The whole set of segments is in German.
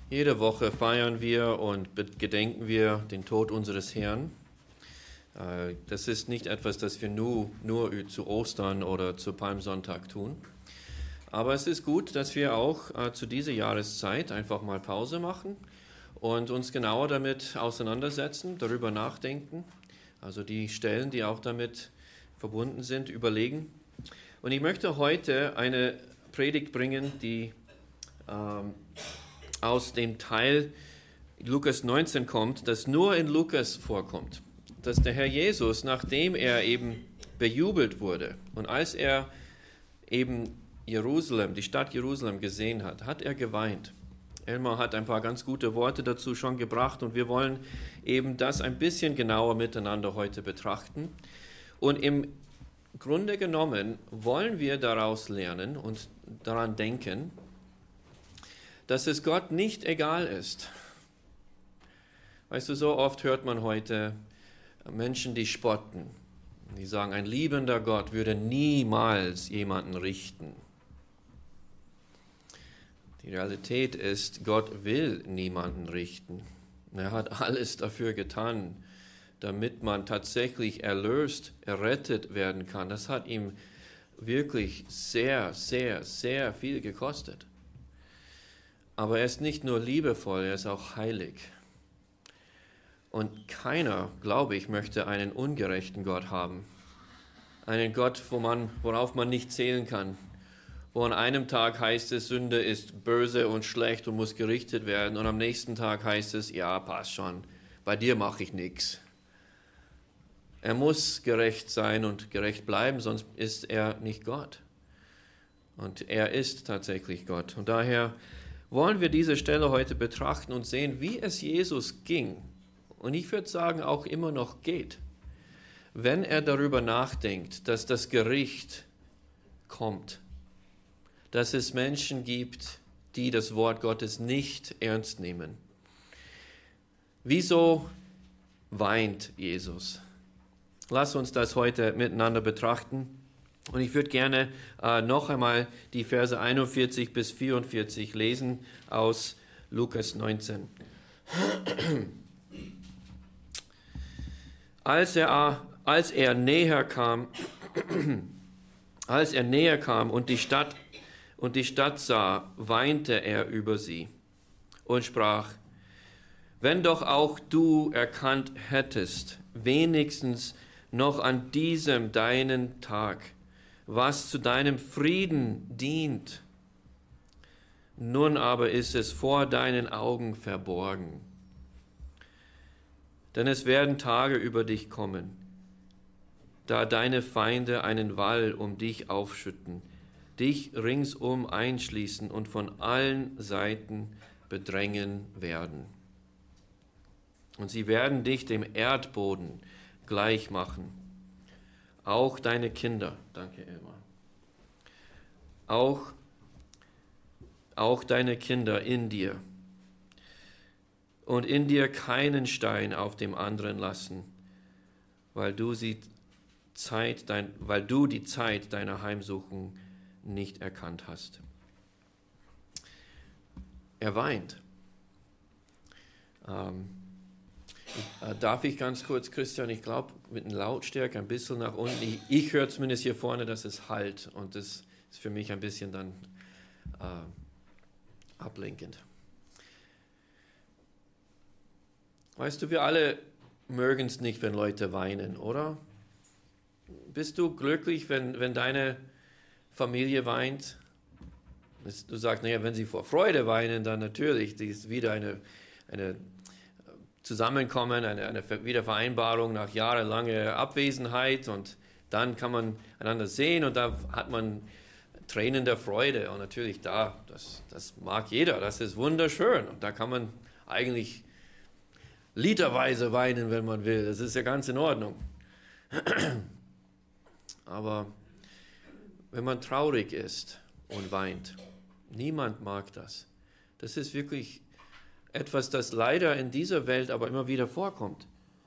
Jede Woche feiern wir und gedenken wir den Tod unseres Herrn. Das ist nicht etwas, das wir nur zu Ostern oder zu Palmsonntag tun. Aber es ist gut, dass wir auch zu dieser Jahreszeit einfach mal Pause machen und uns genauer damit auseinandersetzen, darüber nachdenken, also die Stellen, die auch damit verbunden sind, überlegen. Und ich möchte heute eine Predigt bringen, die aus dem Teil Lukas 19 kommt, das nur in Lukas vorkommt. Dass der Herr Jesus, nachdem er eben bejubelt wurde und als er eben Jerusalem, die Stadt Jerusalem gesehen hat, hat er geweint. Elmar hat ein paar ganz gute Worte dazu schon gebracht und wir wollen eben das ein bisschen genauer miteinander heute betrachten. Und im Grunde genommen wollen wir daraus lernen und daran denken, dass es Gott nicht egal ist. Weißt du, so oft hört man heute Menschen, die spotten. Die sagen, ein liebender Gott würde niemals jemanden richten. Die Realität ist, Gott will niemanden richten. Er hat alles dafür getan, damit man tatsächlich erlöst, errettet werden kann. Das hat ihm wirklich sehr, sehr, sehr viel gekostet. Aber er ist nicht nur liebevoll, er ist auch heilig. Und keiner, glaube ich, möchte einen ungerechten Gott haben. Einen Gott, worauf man nicht zählen kann. Wo an einem Tag heißt es, Sünde ist böse und schlecht und muss gerichtet werden. Und am nächsten Tag heißt es, ja, passt schon, bei dir mache ich nichts. Er muss gerecht sein und gerecht bleiben, sonst ist er nicht Gott. Und er ist tatsächlich Gott. Und daher wollen wir diese Stelle heute betrachten und sehen, wie es Jesus ging. Und ich würde sagen, auch immer noch geht, wenn er darüber nachdenkt, dass das Gericht kommt, dass es Menschen gibt, die das Wort Gottes nicht ernst nehmen. Wieso weint Jesus? Lass uns das heute miteinander betrachten. Und ich würde gerne noch einmal die Verse 41 bis 44 lesen aus Lukas 19. Als er näher kam und die Stadt sah, weinte er über sie und sprach: Wenn doch auch du erkannt hättest, wenigstens noch an diesem deinen Tag, was zu deinem Frieden dient. Nun aber ist es vor deinen Augen verborgen. Denn es werden Tage über dich kommen, da deine Feinde einen Wall um dich aufschütten, dich ringsum einschließen und von allen Seiten bedrängen werden. Und sie werden dich dem Erdboden gleich machen. Auch deine Kinder, danke Elmar, auch deine Kinder in dir und in dir keinen Stein auf dem anderen lassen, weil du die Zeit deiner Heimsuchung nicht erkannt hast. Er weint. Darf ich ganz kurz, Christian, ich glaube, mit einer Lautstärke ein bisschen nach unten. Ich höre zumindest hier vorne, dass es hallt und das ist für mich ein bisschen dann ablenkend. Weißt du, wir alle mögen es nicht, wenn Leute weinen, oder? Bist du glücklich, wenn deine Familie weint? Du sagst, naja, wenn sie vor Freude weinen, dann natürlich, die ist wieder eine Zusammenkommen, eine Wiedervereinbarung nach jahrelanger Abwesenheit und dann kann man einander sehen und da hat man Tränen der Freude und natürlich das mag jeder, das ist wunderschön und da kann man eigentlich literweise weinen, wenn man will, das ist ja ganz in Ordnung. Aber wenn man traurig ist und weint, niemand mag das. Das ist wirklich etwas, das leider in dieser Welt aber immer wieder vorkommt.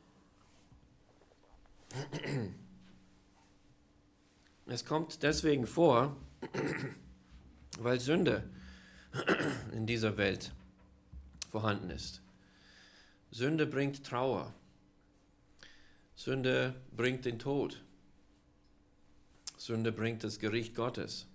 Es kommt deswegen vor, weil Sünde in dieser Welt vorhanden ist. Sünde bringt Trauer. Sünde bringt den Tod. Sünde bringt das Gericht Gottes.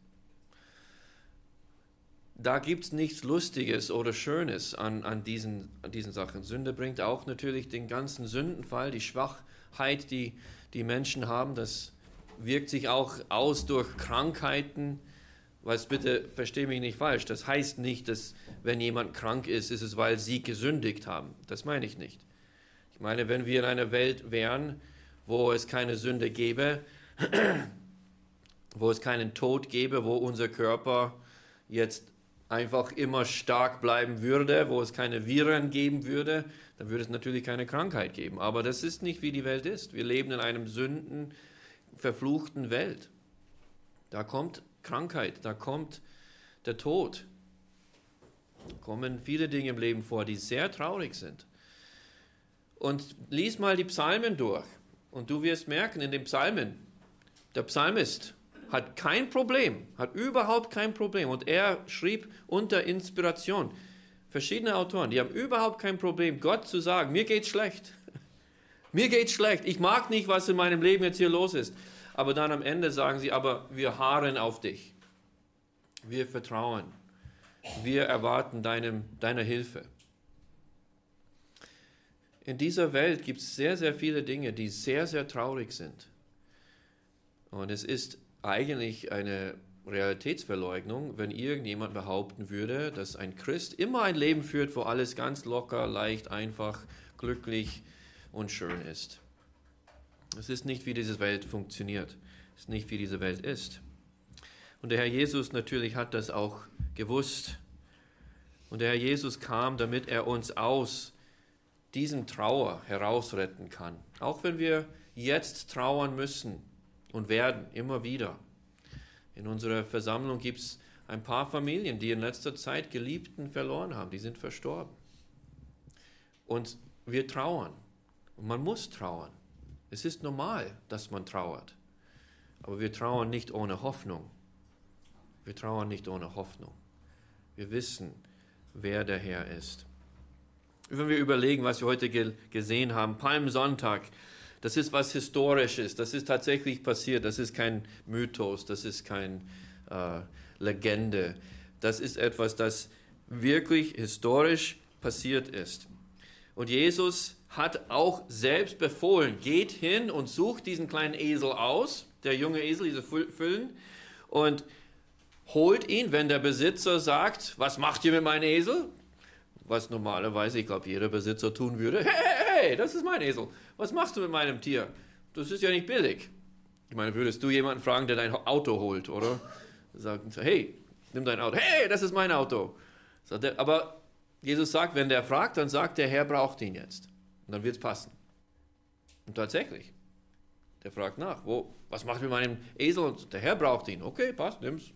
Da gibt es nichts Lustiges oder Schönes an diesen Sachen. Sünde bringt auch natürlich den ganzen Sündenfall, die Schwachheit, die Menschen haben. Das wirkt sich auch aus durch Krankheiten. Bitte verstehe mich nicht falsch. Das heißt nicht, dass wenn jemand krank ist, ist es, weil sie gesündigt haben. Das meine ich nicht. Ich meine, wenn wir in einer Welt wären, wo es keine Sünde gäbe, wo es keinen Tod gäbe, wo unser Körper jetzt einfach immer stark bleiben würde, wo es keine Viren geben würde, dann würde es natürlich keine Krankheit geben. Aber das ist nicht, wie die Welt ist. Wir leben in einem sündenverfluchten Welt. Da kommt Krankheit, da kommt der Tod. Da kommen viele Dinge im Leben vor, die sehr traurig sind. Und lies mal die Psalmen durch und du wirst merken, in den Psalmen, der Psalmist hat kein Problem, hat überhaupt kein Problem. Und er schrieb unter Inspiration, verschiedene Autoren, die haben überhaupt kein Problem, Gott zu sagen, mir geht's schlecht. Mir geht's schlecht. Ich mag nicht, was in meinem Leben jetzt hier los ist. Aber dann am Ende sagen sie, aber wir harren auf dich. Wir vertrauen. Wir erwarten deiner Hilfe. In dieser Welt gibt es sehr, sehr viele Dinge, die sehr, sehr traurig sind. Und es ist eigentlich eine Realitätsverleugnung, wenn irgendjemand behaupten würde, dass ein Christ immer ein Leben führt, wo alles ganz locker, leicht, einfach, glücklich und schön ist. Es ist nicht, wie diese Welt funktioniert. Es ist nicht, wie diese Welt ist. Und der Herr Jesus natürlich hat das auch gewusst. Und der Herr Jesus kam, damit er uns aus diesem Trauer herausretten kann. Auch wenn wir jetzt trauern müssen und werden, immer wieder. In unserer Versammlung gibt es ein paar Familien, die in letzter Zeit Geliebten verloren haben. Die sind verstorben. Und wir trauern. Und man muss trauern. Es ist normal, dass man trauert. Aber wir trauern nicht ohne Hoffnung. Wir trauern nicht ohne Hoffnung. Wir wissen, wer der Herr ist. Wenn wir überlegen, was wir heute gesehen haben, Palmsonntag, das ist was Historisches, das ist tatsächlich passiert, das ist kein Mythos, das ist keine Legende. Das ist etwas, das wirklich historisch passiert ist. Und Jesus hat auch selbst befohlen, geht hin und sucht diesen kleinen Esel aus, der junge Esel, diese Füllen, und holt ihn, wenn der Besitzer sagt, was macht ihr mit meinem Esel? Was normalerweise, ich glaube, jeder Besitzer tun würde, hey, das ist mein Esel, was machst du mit meinem Tier? Das ist ja nicht billig. Ich meine, würdest du jemanden fragen, der dein Auto holt, oder? Sagen, hey, nimm dein Auto, hey, das ist mein Auto. Aber Jesus sagt, wenn der fragt, dann sagt der Herr braucht ihn jetzt. Und dann wird es passen. Und tatsächlich, der fragt nach, was macht mit meinem Esel? Und der Herr braucht ihn. Okay, passt, nimm's.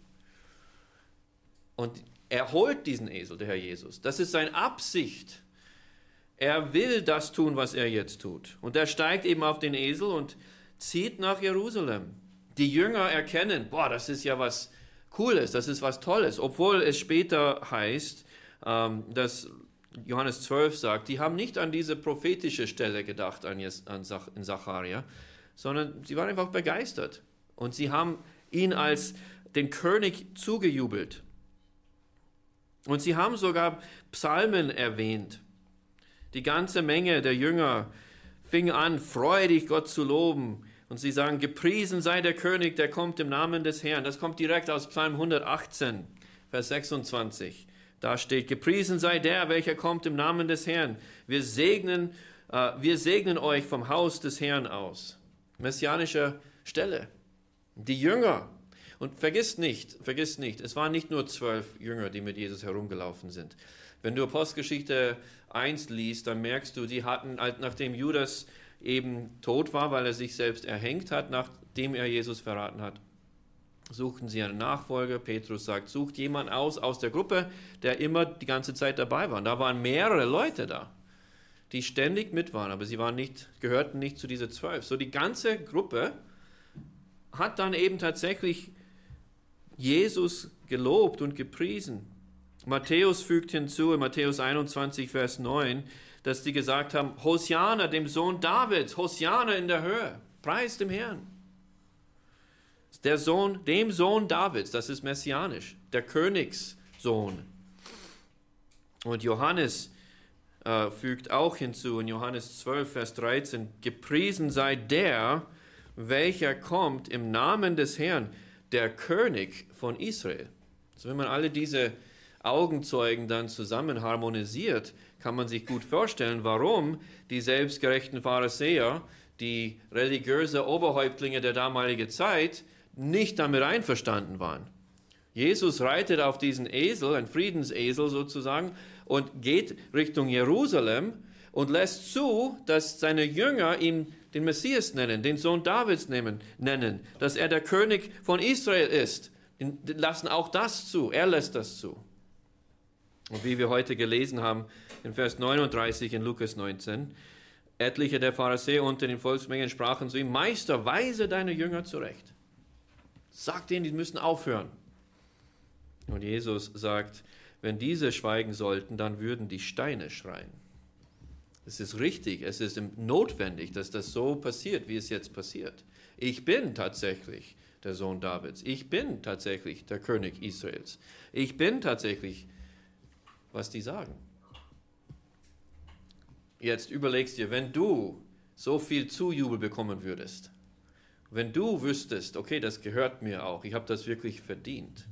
Und er holt diesen Esel, der Herr Jesus. Das ist seine Absicht. Er will das tun, was er jetzt tut. Und er steigt eben auf den Esel und zieht nach Jerusalem. Die Jünger erkennen, das ist ja was Cooles, das ist was Tolles. Obwohl es später heißt, dass Johannes 12 sagt, die haben nicht an diese prophetische Stelle gedacht, in Sacharja, sondern sie waren einfach begeistert. Und sie haben ihn als den König zugejubelt. Und sie haben sogar Psalmen erwähnt. Die ganze Menge der Jünger fing an, freudig Gott zu loben. Und sie sagen, gepriesen sei der König, der kommt im Namen des Herrn. Das kommt direkt aus Psalm 118, Vers 26. Da steht, gepriesen sei der, welcher kommt im Namen des Herrn. Wir segnen euch vom Haus des Herrn aus. Messianische Stelle. Die Jünger. Und vergiss nicht, es waren nicht nur 12 Jünger, die mit Jesus herumgelaufen sind. Wenn du Apostelgeschichte 1 liest, dann merkst du, die hatten, nachdem Judas eben tot war, weil er sich selbst erhängt hat, nachdem er Jesus verraten hat, suchten sie einen Nachfolger. Petrus sagt, sucht jemand aus der Gruppe, der immer die ganze Zeit dabei war. Und da waren mehrere Leute da, die ständig mit waren, aber sie gehörten nicht zu dieser 12. So die ganze Gruppe hat dann eben tatsächlich Jesus gelobt und gepriesen. Matthäus fügt hinzu, in Matthäus 21, Vers 9, dass die gesagt haben, Hosianna, dem Sohn Davids, Hosianna in der Höhe, preis dem Herrn. Dem Sohn Davids, das ist messianisch, der Königssohn. Und Johannes fügt auch hinzu, in Johannes 12, Vers 13, gepriesen sei der, welcher kommt im Namen des Herrn, der König von Israel. Also wenn man alle diese Augenzeugen dann zusammen harmonisiert, kann man sich gut vorstellen, warum die selbstgerechten Pharisäer, die religiöse Oberhäuptlinge der damaligen Zeit, nicht damit einverstanden waren. Jesus reitet auf diesen Esel, ein Friedensesel sozusagen, und geht Richtung Jerusalem und lässt zu, dass seine Jünger ihn den Messias nennen, den Sohn Davids nennen, dass er der König von Israel ist. Die lassen auch das zu, er lässt das zu. Und wie wir heute gelesen haben, in Vers 39 in Lukas 19, etliche der Pharisäer unter den Volksmengen sprachen zu ihm, Meister, weise deine Jünger zurecht. Sag denen, die müssen aufhören. Und Jesus sagt, wenn diese schweigen sollten, dann würden die Steine schreien. Es ist richtig, es ist notwendig, dass das so passiert, wie es jetzt passiert. Ich bin tatsächlich der Sohn Davids. Ich bin tatsächlich der König Israels. Ich bin tatsächlich, was die sagen. Jetzt überlegst dir, wenn du so viel Zujubel bekommen würdest, wenn du wüsstest, okay, das gehört mir auch, ich habe das wirklich verdient,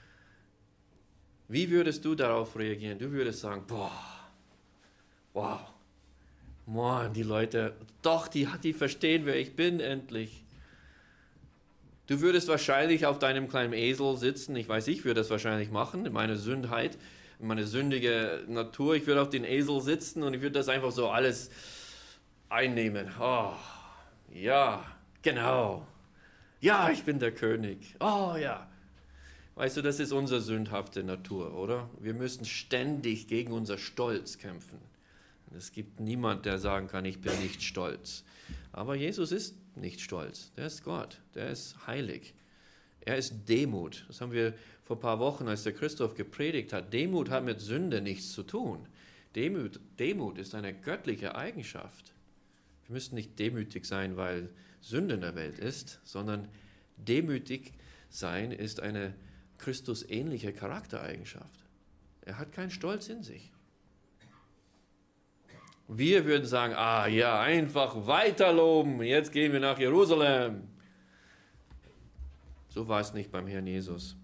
wie würdest du darauf reagieren? Du würdest sagen, wow, Mann, die Leute, doch, die verstehen, wer ich bin endlich. Du würdest wahrscheinlich auf deinem kleinen Esel sitzen, ich würde das wahrscheinlich machen, in meiner Sündheit, in meiner sündige Natur, ich würde auf den Esel sitzen und ich würde das einfach so alles einnehmen. Oh, ja, genau. Ja, ich bin der König. Oh, ja. Weißt du, das ist unsere sündhafte Natur, oder? Wir müssen ständig gegen unser Stolz kämpfen. Es gibt niemand, der sagen kann, ich bin nicht stolz. Aber Jesus ist nicht stolz. Der ist Gott. Der ist heilig. Er ist Demut. Das haben wir vor ein paar Wochen, als der Christoph gepredigt hat. Demut hat mit Sünde nichts zu tun. Demut ist eine göttliche Eigenschaft. Wir müssen nicht demütig sein, weil Sünde in der Welt ist, sondern demütig sein ist eine Christusähnliche Charaktereigenschaft. Er hat keinen Stolz in sich. Wir würden sagen, einfach weiter loben, jetzt gehen wir nach Jerusalem. So war es nicht beim Herrn Jesus.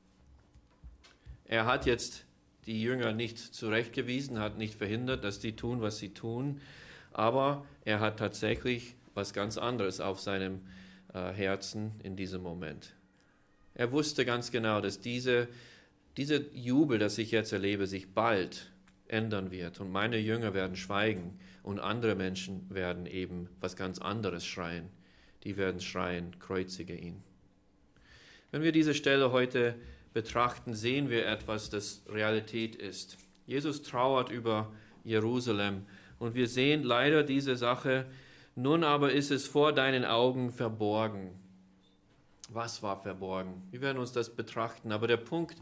Er hat jetzt die Jünger nicht zurechtgewiesen, hat nicht verhindert, dass die tun, was sie tun, aber er hat tatsächlich was ganz anderes auf seinem Herzen in diesem Moment. Er wusste ganz genau, dass dieser Jubel, das ich jetzt erlebe, sich bald ändern wird und meine Jünger werden schweigen und andere Menschen werden eben was ganz anderes schreien. Die werden schreien, kreuzige ihn. Wenn wir diese Stelle heute betrachten, sehen wir etwas, das Realität ist. Jesus trauert über Jerusalem und wir sehen leider diese Sache, nun aber ist es vor deinen Augen verborgen. Was war verborgen? Wir werden uns das betrachten, aber der Punkt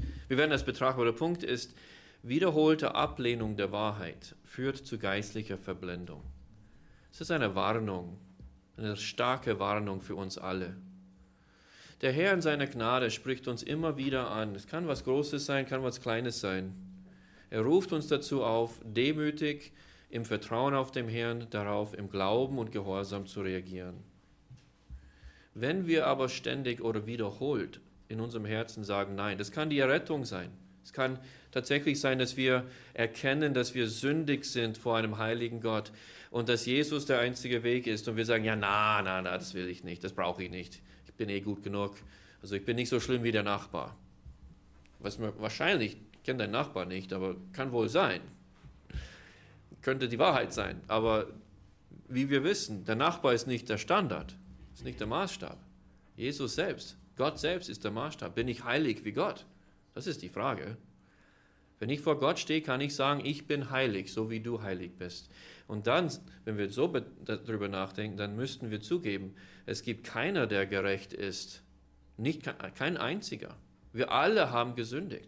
ist, wiederholte Ablehnung der Wahrheit führt zu geistlicher Verblendung. Es ist eine Warnung, eine starke Warnung für uns alle. Der Herr in seiner Gnade spricht uns immer wieder an. Es kann was Großes sein, kann was Kleines sein. Er ruft uns dazu auf, demütig im Vertrauen auf den Herrn, darauf im Glauben und Gehorsam zu reagieren. Wenn wir aber ständig oder wiederholt in unserem Herzen sagen, nein, das kann die Errettung sein. Es kann tatsächlich sein, dass wir erkennen, dass wir sündig sind vor einem heiligen Gott und dass Jesus der einzige Weg ist. Und wir sagen, das will ich nicht, das brauche ich nicht. Ich bin gut genug. Also ich bin nicht so schlimm wie der Nachbar. Wahrscheinlich, ich kenne deinen Nachbar nicht, aber kann wohl sein. Könnte die Wahrheit sein. Aber wie wir wissen, der Nachbar ist nicht der Standard, ist nicht der Maßstab. Jesus selbst, Gott selbst ist der Maßstab. Bin ich heilig wie Gott? Das ist die Frage. Wenn ich vor Gott stehe, kann ich sagen, ich bin heilig, so wie du heilig bist. Und dann, wenn wir so darüber nachdenken, dann müssten wir zugeben, es gibt keiner, der gerecht ist. Kein einziger. Wir alle haben gesündigt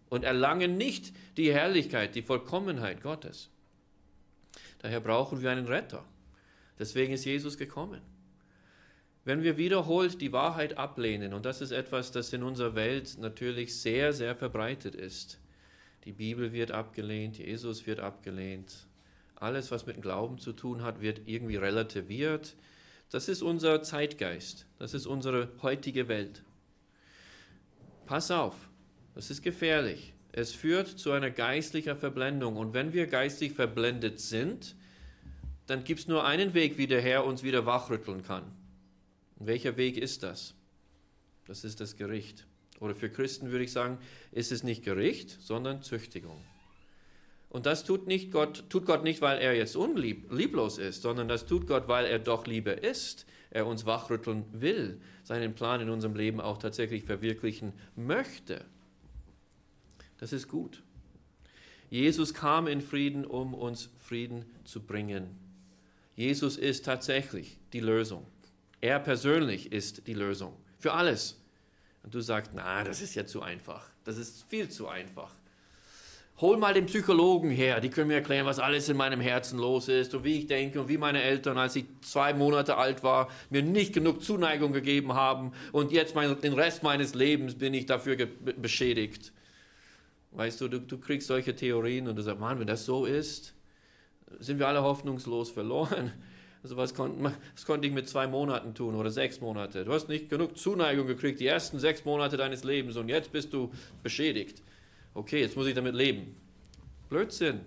und erlangen nicht die Herrlichkeit, die Vollkommenheit Gottes. Daher brauchen wir einen Retter. Deswegen ist Jesus gekommen. Wenn wir wiederholt die Wahrheit ablehnen, und das ist etwas, das in unserer Welt natürlich sehr, sehr verbreitet ist. Die Bibel wird abgelehnt, Jesus wird abgelehnt. Alles, was mit dem Glauben zu tun hat, wird irgendwie relativiert. Das ist unser Zeitgeist. Das ist unsere heutige Welt. Pass auf, das ist gefährlich. Es führt zu einer geistlichen Verblendung. Und wenn wir geistlich verblendet sind, dann gibt es nur einen Weg, wie der Herr uns wieder wachrütteln kann. Und welcher Weg ist das? Das ist das Gericht. Oder für Christen würde ich sagen, ist es nicht Gericht, sondern Züchtigung. Und das tut Gott nicht, weil er jetzt lieblos ist, sondern das tut Gott, weil er doch Liebe ist. Er uns wachrütteln will, seinen Plan in unserem Leben auch tatsächlich verwirklichen möchte. Das ist gut. Jesus kam in Frieden, um uns Frieden zu bringen. Jesus ist tatsächlich die Lösung. Er persönlich ist die Lösung für alles. Und du sagst, das ist ja zu einfach. Das ist viel zu einfach. Hol mal den Psychologen her, die können mir erklären, was alles in meinem Herzen los ist und wie ich denke und wie meine Eltern, als ich 2 Monate alt war, mir nicht genug Zuneigung gegeben haben und jetzt den Rest meines Lebens bin ich dafür beschädigt. Weißt du, du kriegst solche Theorien und du sagst, Mann, wenn das so ist, sind wir alle hoffnungslos verloren. Also was konnte ich mit 2 Monaten tun oder 6 Monate? Du hast nicht genug Zuneigung gekriegt, die ersten 6 Monate deines Lebens und jetzt bist du beschädigt. Okay, jetzt muss ich damit leben. Blödsinn.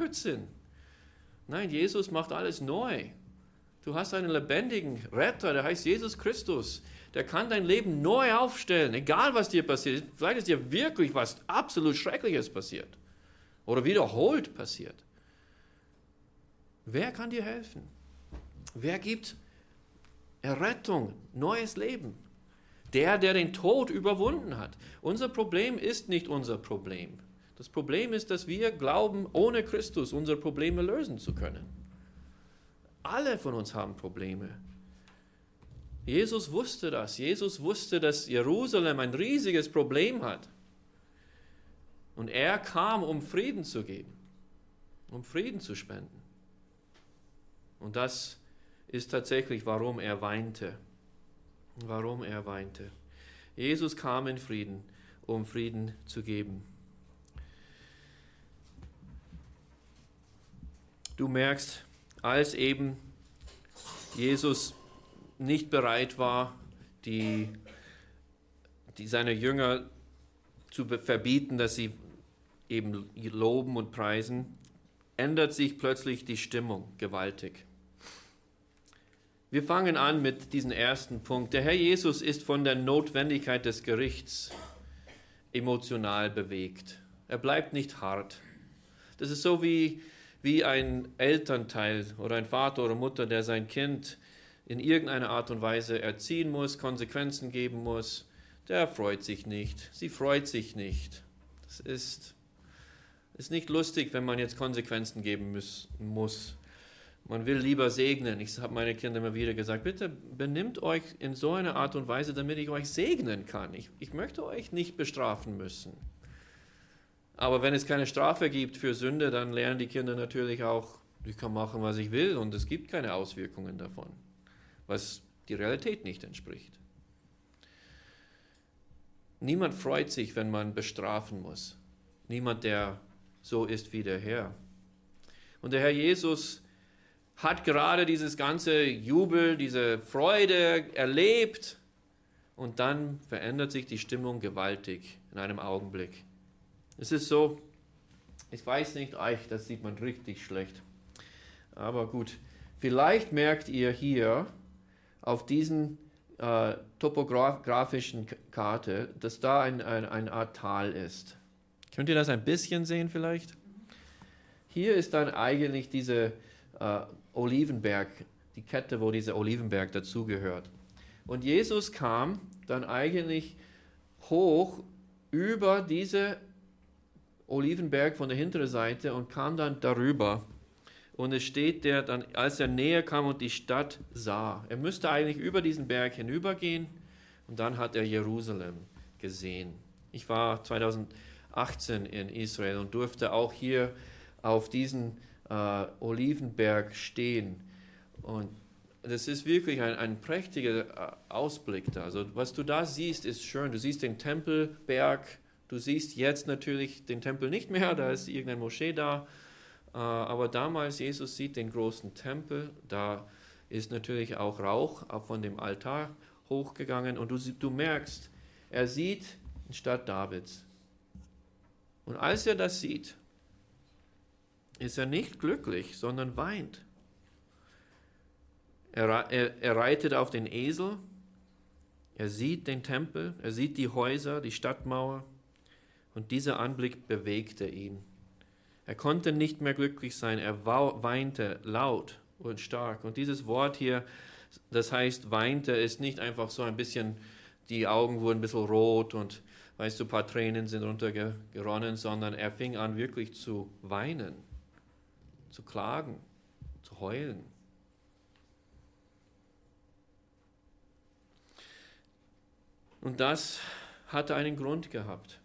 Nein, Jesus macht alles neu. Du hast einen lebendigen Retter, der heißt Jesus Christus. Der kann dein Leben neu aufstellen, egal was dir passiert. Vielleicht ist dir wirklich was absolut Schreckliches passiert oder wiederholt passiert. Wer kann dir helfen? Wer gibt Errettung, neues Leben? Der den Tod überwunden hat. Unser Problem ist nicht unser Problem. Das Problem ist, dass wir glauben, ohne Christus unsere Probleme lösen zu können. Alle von uns haben Probleme. Jesus wusste das. Jesus wusste, dass Jerusalem ein riesiges Problem hat. Und er kam, um Frieden zu geben, um Frieden zu spenden. Und das ist tatsächlich, warum er weinte. Warum er weinte. Jesus kam in Frieden, um Frieden zu geben. Du merkst, als eben Jesus nicht bereit war, seine Jünger zu verbieten, dass sie eben loben und preisen, ändert sich plötzlich die Stimmung gewaltig. Wir fangen an mit diesem ersten Punkt. Der Herr Jesus ist von der Notwendigkeit des Gerichts emotional bewegt. Er bleibt nicht hart. Das ist so wie ein Elternteil oder ein Vater oder Mutter, der sein Kind in irgendeiner Art und Weise erziehen muss, Konsequenzen geben muss. Der freut sich nicht. Sie freut sich nicht. Das ist nicht lustig, wenn man jetzt Konsequenzen geben muss. Man will lieber segnen. Ich habe meine Kinder immer wieder gesagt, bitte benimmt euch in so einer Art und Weise, damit ich euch segnen kann. Ich möchte euch nicht bestrafen müssen. Aber wenn es keine Strafe gibt für Sünde, dann lernen die Kinder natürlich auch, ich kann machen, was ich will und es gibt keine Auswirkungen davon, was die Realität nicht entspricht. Niemand freut sich, wenn man bestrafen muss. Niemand, der so ist wie der Herr. Und der Herr Jesus hat gerade dieses ganze Jubel, diese Freude erlebt und dann verändert sich die Stimmung gewaltig in einem Augenblick. Es ist so, ich weiß nicht, das sieht man richtig schlecht, aber gut. Vielleicht merkt ihr hier auf diesen topografischen Karte, dass da eine Art Tal ist. Könnt ihr das ein bisschen sehen vielleicht? Hier ist dann eigentlich diese Olivenberg, die Kette, wo dieser Olivenberg dazugehört. Und Jesus kam dann eigentlich hoch über diese Olivenberg von der hinteren Seite und kam dann darüber. Und es steht der dann, als er näher kam und die Stadt sah. Er müsste eigentlich über diesen Berg hinübergehen und dann hat er Jerusalem gesehen. Ich war 2008 18 in Israel und durfte auch hier auf diesen Olivenberg stehen. Und das ist wirklich ein prächtiger Ausblick da. Also was du da siehst, ist schön. Du siehst den Tempelberg, du siehst jetzt natürlich den Tempel nicht mehr, da ist irgendeine Moschee da. Aber damals, Jesus sieht den großen Tempel, da ist natürlich auch Rauch von dem Altar hochgegangen. Und du merkst, er sieht die Stadt Davids. Und als er das sieht, ist er nicht glücklich, sondern weint. Er reitet auf den Esel, er sieht den Tempel, er sieht die Häuser, die Stadtmauer und dieser Anblick bewegte ihn. Er konnte nicht mehr glücklich sein, er weinte laut und stark. Und dieses Wort hier, das heißt weinte, ist nicht einfach so ein bisschen, die Augen wurden ein bisschen rot und weißt du, ein paar Tränen sind runtergeronnen, sondern er fing an wirklich zu weinen, zu klagen, zu heulen. Und das hatte einen Grund gehabt.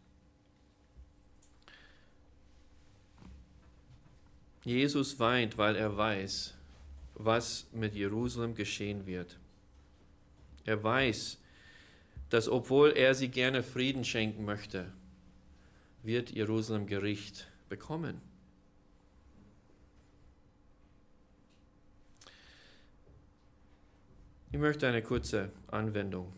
Jesus weint, weil er weiß, was mit Jerusalem geschehen wird. Er weiß, dass obwohl er sie gerne Frieden schenken möchte, wird Jerusalem Gericht bekommen. Ich möchte eine kurze Anwendung.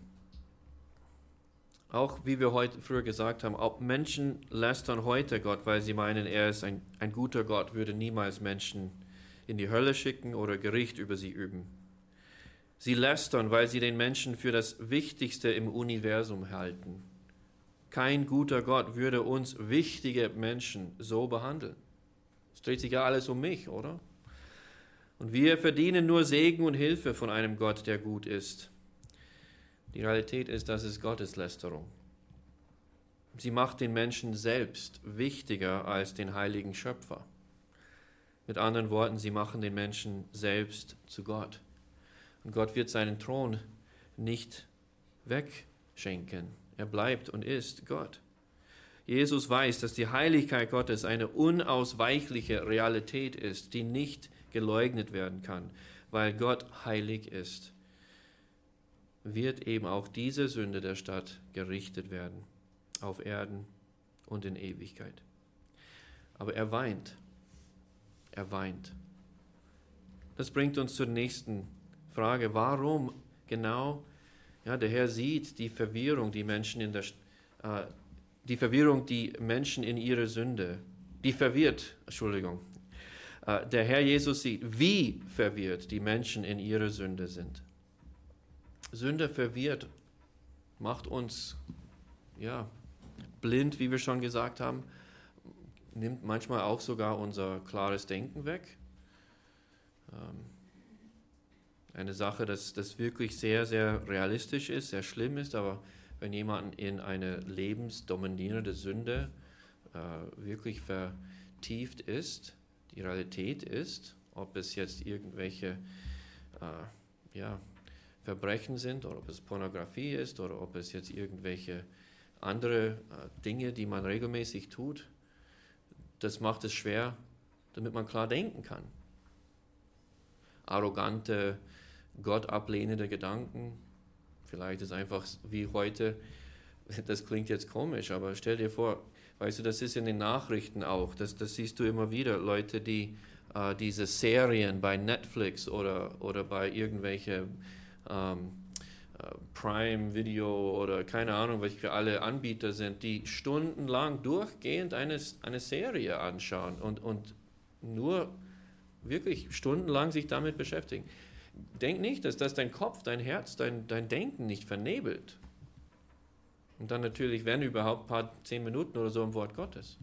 Auch wie wir früher gesagt haben, auch Menschen lästern heute Gott, weil sie meinen, er ist ein guter Gott, würde niemals Menschen in die Hölle schicken oder Gericht über sie üben. Sie lästern, weil sie den Menschen für das Wichtigste im Universum halten. Kein guter Gott würde uns wichtige Menschen so behandeln. Es dreht sich ja alles um mich, oder? Und wir verdienen nur Segen und Hilfe von einem Gott, der gut ist. Die Realität ist, das ist Gotteslästerung. Sie macht den Menschen selbst wichtiger als den heiligen Schöpfer. Mit anderen Worten, sie machen den Menschen selbst zu Gott. Und Gott wird seinen Thron nicht wegschenken. Er bleibt und ist Gott. Jesus weiß, dass die Heiligkeit Gottes eine unausweichliche Realität ist, die nicht geleugnet werden kann, weil Gott heilig ist. Wird eben auch diese Sünde der Stadt gerichtet werden, auf Erden und in Ewigkeit. Aber er weint. Er weint. Das bringt uns zur nächsten Frage. Warum genau? Ja, der Herr sieht die Verwirrung, die Menschen in ihrer Sünde, der Herr Jesus sieht, wie verwirrt die Menschen in ihrer Sünde sind. Sünde verwirrt, macht uns blind, wie wir schon gesagt haben, nimmt manchmal auch sogar unser klares Denken weg. Eine Sache, das wirklich sehr, sehr realistisch ist, sehr schlimm ist, aber wenn jemand in eine lebensdominierende Sünde wirklich vertieft ist, die Realität ist, ob es jetzt irgendwelche Verbrechen sind oder ob es Pornografie ist oder ob es jetzt irgendwelche andere Dinge, die man regelmäßig tut, das macht es schwer, damit man klar denken kann. Arrogante, gottablehnende Gedanken, vielleicht ist einfach wie heute, das klingt jetzt komisch, aber stell dir vor, weißt du, das ist in den Nachrichten auch, das siehst du immer wieder, Leute, die diese Serien bei Netflix oder bei irgendwelche Prime Video oder keine Ahnung, welche alle Anbieter sind, die stundenlang durchgehend eine Serie anschauen und nur wirklich stundenlang sich damit beschäftigen. Denk nicht, dass das dein Kopf, dein Herz, dein Denken nicht vernebelt. Und dann natürlich, wenn überhaupt, 10 Minuten oder so im Wort Gottes.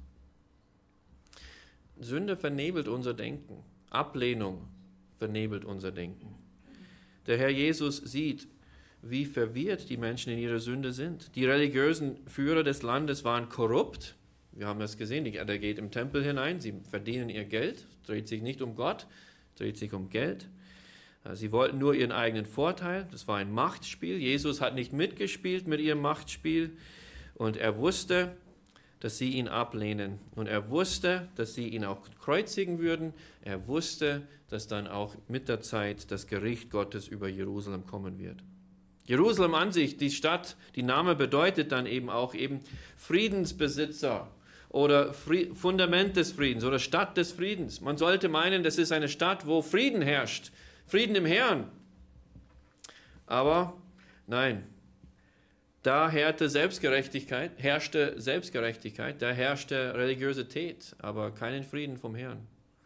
Sünde vernebelt unser Denken. Ablehnung vernebelt unser Denken. Der Herr Jesus sieht, wie verwirrt die Menschen in ihrer Sünde sind. Die religiösen Führer des Landes waren korrupt. Wir haben das gesehen, der geht im Tempel hinein, sie verdienen ihr Geld, dreht sich nicht um Gott, dreht sich um Geld. Sie wollten nur ihren eigenen Vorteil, das war ein Machtspiel. Jesus hat nicht mitgespielt mit ihrem Machtspiel und er wusste, dass sie ihn ablehnen. Und er wusste, dass sie ihn auch kreuzigen würden. Er wusste, dass dann auch mit der Zeit das Gericht Gottes über Jerusalem kommen wird. Jerusalem an sich, die Stadt, die Name bedeutet dann eben auch Friedensbesitzer oder Fundament des Friedens oder Stadt des Friedens. Man sollte meinen, das ist eine Stadt, wo Frieden herrscht, Frieden im Herrn. Aber nein, da herrschte Selbstgerechtigkeit, da herrschte Religiosität, aber keinen Frieden vom Herrn.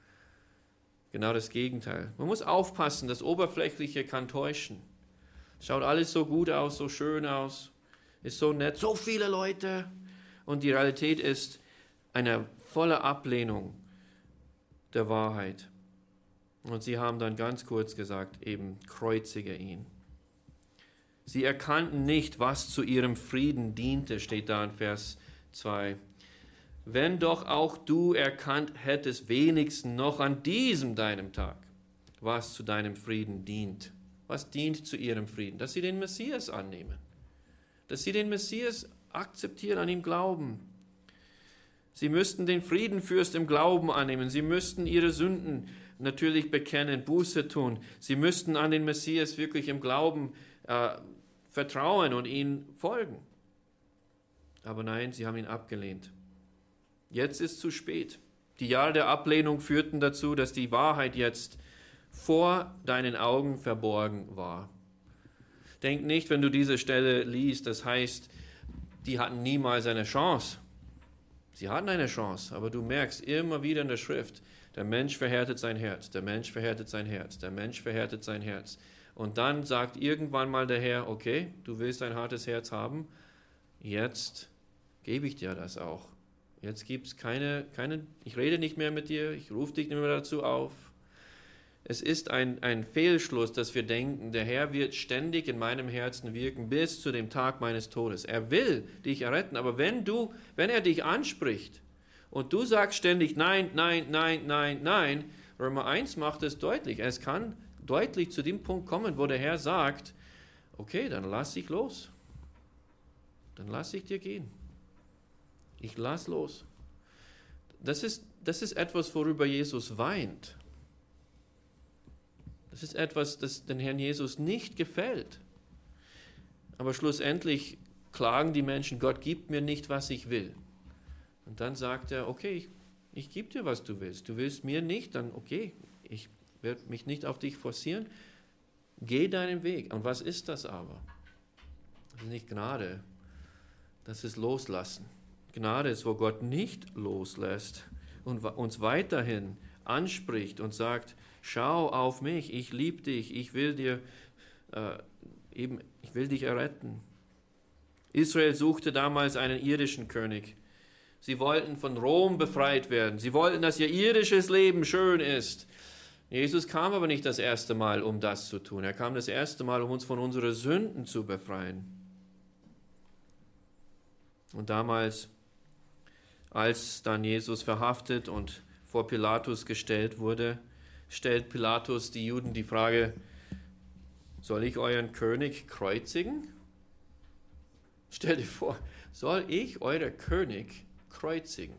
Genau das Gegenteil. Man muss aufpassen, das Oberflächliche kann täuschen. Schaut alles so gut aus, so schön aus, ist so nett, so viele Leute. Und die Realität ist eine volle Ablehnung der Wahrheit. Und sie haben dann ganz kurz gesagt, eben kreuzige ihn. Sie erkannten nicht, was zu ihrem Frieden diente, steht da in Vers 2. Wenn doch auch du erkannt hättest, wenigstens noch an diesem deinem Tag, was zu deinem Frieden dient. Was dient zu ihrem Frieden? Dass sie den Messias annehmen. Dass sie den Messias akzeptieren, an ihm glauben. Sie müssten den Friedenfürst im Glauben annehmen. Sie müssten ihre Sünden natürlich bekennen, Buße tun. Sie müssten an den Messias wirklich im Glauben vertrauen und ihm folgen. Aber nein, sie haben ihn abgelehnt. Jetzt ist zu spät. Die Jahre der Ablehnung führten dazu, dass die Wahrheit jetzt vor deinen Augen verborgen war. Denk nicht, wenn du diese Stelle liest, das heißt, die hatten niemals eine Chance. Sie hatten eine Chance, aber du merkst immer wieder in der Schrift, der Mensch verhärtet sein Herz, der Mensch verhärtet sein Herz, der Mensch verhärtet sein Herz. Und dann sagt irgendwann mal der Herr, okay, du willst ein hartes Herz haben, jetzt gebe ich dir das auch. Jetzt gibt es ich rede nicht mehr mit dir, ich rufe dich nicht mehr dazu auf. Es ist ein Fehlschluss, dass wir denken, der Herr wird ständig in meinem Herzen wirken bis zu dem Tag meines Todes. Er will dich erretten, aber wenn er dich anspricht und du sagst ständig nein, nein, nein, nein, nein, Römer 1 macht es deutlich. Es kann deutlich zu dem Punkt kommen, wo der Herr sagt, okay, dann lass ich los. Dann lass ich dir gehen. Ich lass los. Das ist etwas, worüber Jesus weint. Das ist etwas, das den Herrn Jesus nicht gefällt. Aber schlussendlich klagen die Menschen, Gott gibt mir nicht, was ich will. Und dann sagt er, okay, ich gebe dir, was du willst. Du willst mir nicht, dann okay, ich werde mich nicht auf dich forcieren. Geh deinen Weg. Und was ist das aber? Das ist nicht Gnade, das ist Loslassen. Gnade ist, wo Gott nicht loslässt und uns weiterhin anspricht und sagt, schau auf mich, ich liebe dich, ich will dich erretten. Israel suchte damals einen irdischen König. Sie wollten von Rom befreit werden. Sie wollten, dass ihr irdisches Leben schön ist. Jesus kam aber nicht das erste Mal, um das zu tun. Er kam das erste Mal, um uns von unseren Sünden zu befreien. Und damals, als dann Jesus verhaftet und vor Pilatus gestellt wurde, stellt Pilatus die Juden die Frage, soll ich euren König kreuzigen? Stell dir vor, soll ich euren König kreuzigen?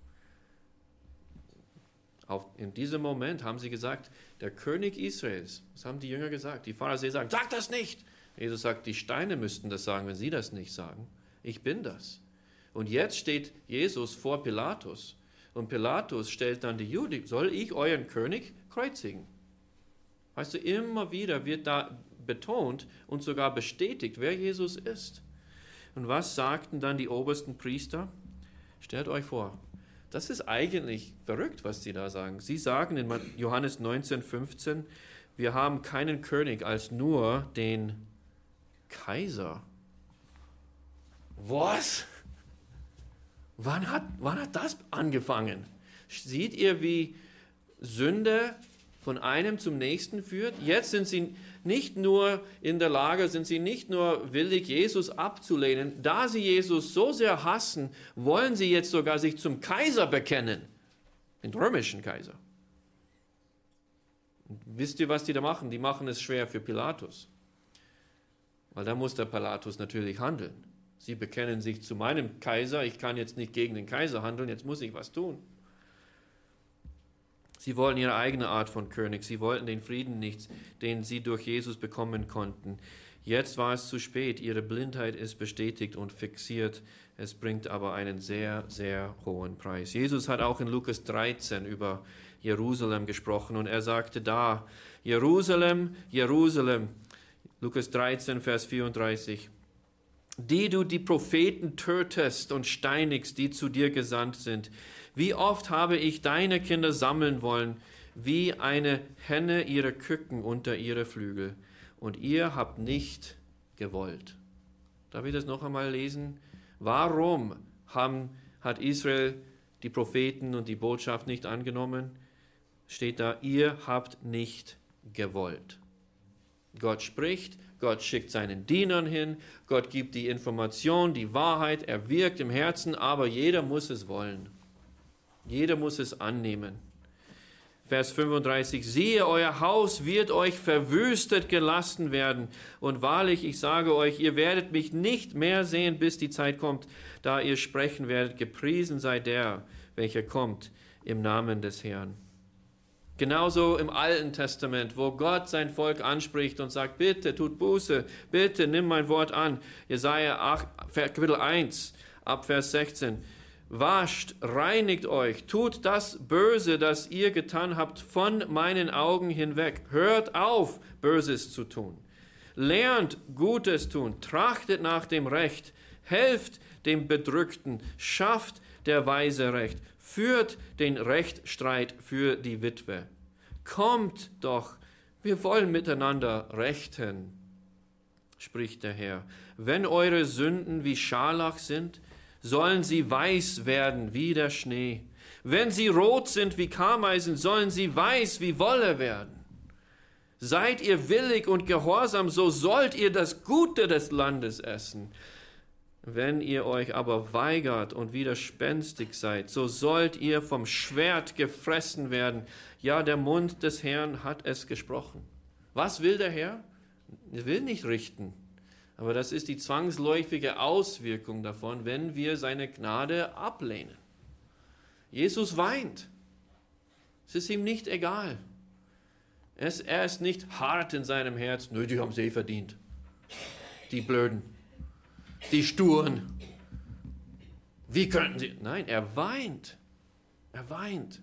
In diesem Moment haben sie gesagt, der König Israels, was haben die Jünger gesagt? Die Pharisäer sagen, sag das nicht! Jesus sagt, die Steine müssten das sagen, wenn sie das nicht sagen. Ich bin das. Und jetzt steht Jesus vor Pilatus. Und Pilatus stellt dann die Juden, soll ich euren König kreuzigen? Weißt du, immer wieder wird da betont und sogar bestätigt, wer Jesus ist. Und was sagten dann die obersten Priester? Stellt euch vor, das ist eigentlich verrückt, was sie da sagen. Sie sagen in Johannes 19,15, wir haben keinen König als nur den Kaiser. Was? Wann hat das angefangen? Seht ihr, wie Sünde von einem zum nächsten führt? Jetzt sind sie nicht nur in der Lage, sind sie nicht nur willig, Jesus abzulehnen. Da sie Jesus so sehr hassen, wollen sie jetzt sogar sich zum Kaiser bekennen, den römischen Kaiser. Und wisst ihr, was die da machen? Die machen es schwer für Pilatus. Weil da muss der Pilatus natürlich handeln. Sie bekennen sich zu meinem Kaiser, ich kann jetzt nicht gegen den Kaiser handeln, jetzt muss ich was tun. Sie wollten ihre eigene Art von König, sie wollten den Frieden nicht, den sie durch Jesus bekommen konnten. Jetzt war es zu spät, ihre Blindheit ist bestätigt und fixiert, es bringt aber einen sehr, sehr hohen Preis. Jesus hat auch in Lukas 13 über Jerusalem gesprochen und er sagte da, Jerusalem, Jerusalem, Lukas 13, Vers 34, die du die Propheten tötest und steinigst, die zu dir gesandt sind. Wie oft habe ich deine Kinder sammeln wollen, wie eine Henne ihre Küken unter ihre Flügel. Und ihr habt nicht gewollt. Darf ich das noch einmal lesen? Warum hat Israel die Propheten und die Botschaft nicht angenommen? Steht da, ihr habt nicht gewollt. Gott spricht, Gott schickt seinen Dienern hin, Gott gibt die Information, die Wahrheit, er wirkt im Herzen, aber jeder muss es wollen. Jeder muss es annehmen. Vers 35, siehe, euer Haus wird euch verwüstet gelassen werden. Und wahrlich, ich sage euch, ihr werdet mich nicht mehr sehen, bis die Zeit kommt, da ihr sprechen werdet, gepriesen sei der, welcher kommt im Namen des Herrn. Genauso im Alten Testament, wo Gott sein Volk anspricht und sagt, bitte tut Buße, bitte nimm mein Wort an. Jesaja 8, Kapitel 1, ab Vers 16. Wascht, reinigt euch, tut das Böse, das ihr getan habt, von meinen Augen hinweg. Hört auf, Böses zu tun. Lernt Gutes tun, trachtet nach dem Recht, helft dem Bedrückten, schafft der Weise Recht, führt den Rechtsstreit für die Witwe. Kommt doch, wir wollen miteinander rechten, spricht der Herr. Wenn eure Sünden wie Scharlach sind, sollen sie weiß werden wie der Schnee. Wenn sie rot sind wie Kameisen, sollen sie weiß wie Wolle werden. Seid ihr willig und gehorsam, so sollt ihr das Gute des Landes essen. Wenn ihr euch aber weigert und widerspenstig seid, so sollt ihr vom Schwert gefressen werden. Ja, der Mund des Herrn hat es gesprochen. Was will der Herr? Er will nicht richten. Aber das ist die zwangsläufige Auswirkung davon, wenn wir seine Gnade ablehnen. Jesus weint. Es ist ihm nicht egal. Er ist nicht hart in seinem Herz. Nö, die haben es eh verdient. Die Blöden. Die Sturen. Wie könnten sie? Nein, er weint. Er weint.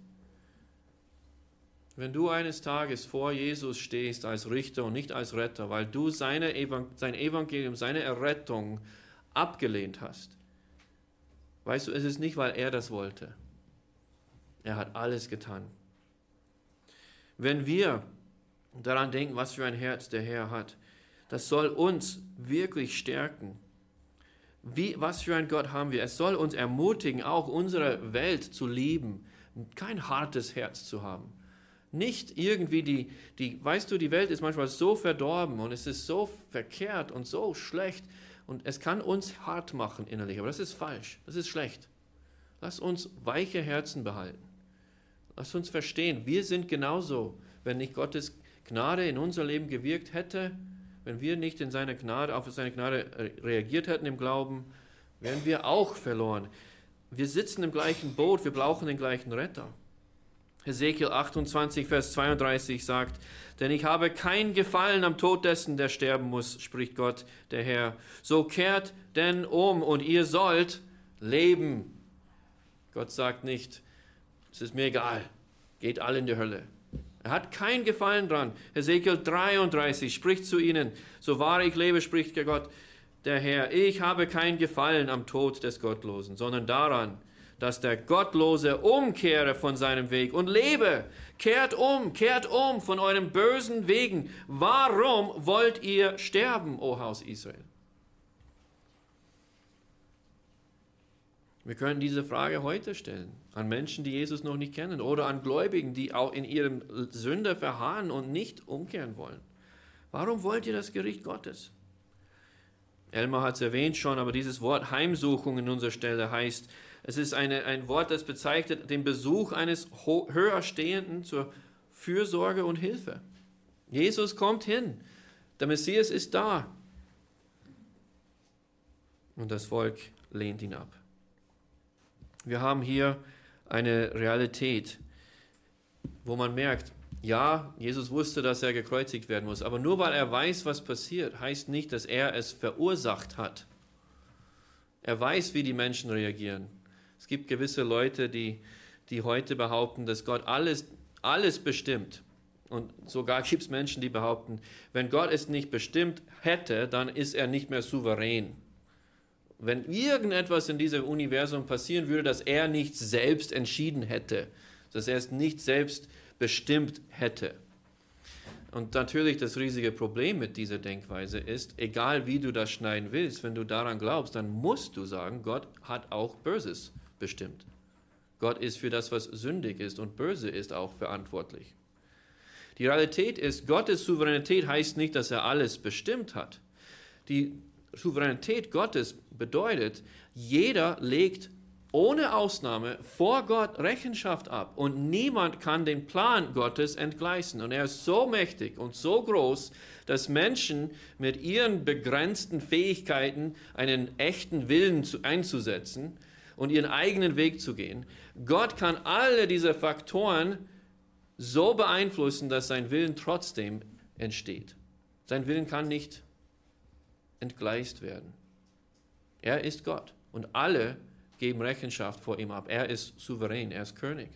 Wenn du eines Tages vor Jesus stehst als Richter und nicht als Retter, weil du sein Evangelium, seine Errettung abgelehnt hast, weißt du, es ist nicht, weil er das wollte. Er hat alles getan. Wenn wir daran denken, was für ein Herz der Herr hat, das soll uns wirklich stärken. Was für ein Gott haben wir? Es soll uns ermutigen, auch unsere Welt zu lieben, kein hartes Herz zu haben. Nicht irgendwie weißt du, die Welt ist manchmal so verdorben und es ist so verkehrt und so schlecht und es kann uns hart machen innerlich, aber das ist falsch, das ist schlecht. Lass uns weiche Herzen behalten. Lass uns verstehen, wir sind genauso, wenn nicht Gottes Gnade in unser Leben gewirkt hätte, wenn wir nicht auf seine Gnade reagiert hätten im Glauben, wären wir auch verloren. Wir sitzen im gleichen Boot, wir brauchen den gleichen Retter. Hesekiel 28, Vers 32 sagt, denn ich habe kein Gefallen am Tod dessen, der sterben muss, spricht Gott, der Herr. So kehrt denn um und ihr sollt leben. Gott sagt nicht, es ist mir egal, geht alle in die Hölle. Er hat kein Gefallen dran. Hesekiel 33 spricht zu ihnen, so wahr ich lebe, spricht Gott, der Herr, ich habe kein Gefallen am Tod des Gottlosen, sondern daran, dass der Gottlose umkehre von seinem Weg und lebe. Kehrt um von euren bösen Wegen. Warum wollt ihr sterben, o Haus Israel? Wir können diese Frage heute stellen an Menschen, die Jesus noch nicht kennen oder an Gläubigen, die auch in ihrem Sünde verharren und nicht umkehren wollen. Warum wollt ihr das Gericht Gottes? Elmar hat es erwähnt schon, aber dieses Wort Heimsuchung in unserer Stelle heißt, es ist ein Wort, das bezeichnet den Besuch eines Höherstehenden zur Fürsorge und Hilfe. Jesus kommt hin. Der Messias ist da. und das Volk lehnt ihn ab. Wir haben hier eine Realität, wo man merkt, ja, Jesus wusste, dass er gekreuzigt werden muss, aber nur weil er weiß, was passiert, heißt nicht, dass er es verursacht hat. Er weiß, wie die Menschen reagieren. Es gibt gewisse Leute, die heute behaupten, dass Gott alles bestimmt. Und sogar gibt es Menschen, die behaupten, wenn Gott es nicht bestimmt hätte, dann ist er nicht mehr souverän. Wenn irgendetwas in diesem Universum passieren würde, dass er nicht selbst entschieden hätte, dass er es nicht selbst bestimmt hätte. Und natürlich das riesige Problem mit dieser Denkweise ist, egal wie du das schneiden willst, wenn du daran glaubst, dann musst du sagen, Gott hat auch Böses bestimmt. Gott ist für das, was sündig ist und böse ist, auch verantwortlich. Die Realität ist, Gottes Souveränität heißt nicht, dass er alles bestimmt hat. Die Souveränität Gottes bedeutet, jeder legt ohne Ausnahme vor Gott Rechenschaft ab und niemand kann den Plan Gottes entgleisen. Und er ist so mächtig und so groß, dass Menschen mit ihren begrenzten Fähigkeiten einen echten Willen einzusetzen und ihren eigenen Weg zu gehen. Gott kann alle diese Faktoren so beeinflussen, dass sein Willen trotzdem entsteht. Sein Willen kann nicht entgleist werden. Er ist Gott und alle geben Rechenschaft vor ihm ab. Er ist souverän, er ist König.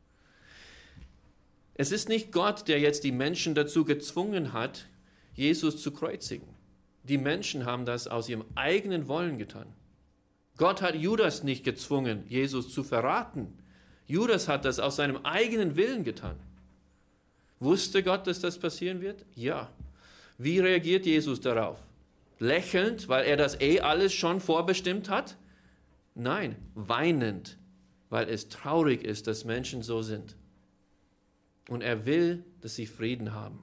Es ist nicht Gott, der jetzt die Menschen dazu gezwungen hat, Jesus zu kreuzigen. Die Menschen haben das aus ihrem eigenen Wollen getan. Gott hat Judas nicht gezwungen, Jesus zu verraten. Judas hat das aus seinem eigenen Willen getan. Wusste Gott, dass das passieren wird? Ja. Wie reagiert Jesus darauf? Lächelnd, weil er das alles schon vorbestimmt hat? Nein, weinend, weil es traurig ist, dass Menschen so sind. Und er will, dass sie Frieden haben.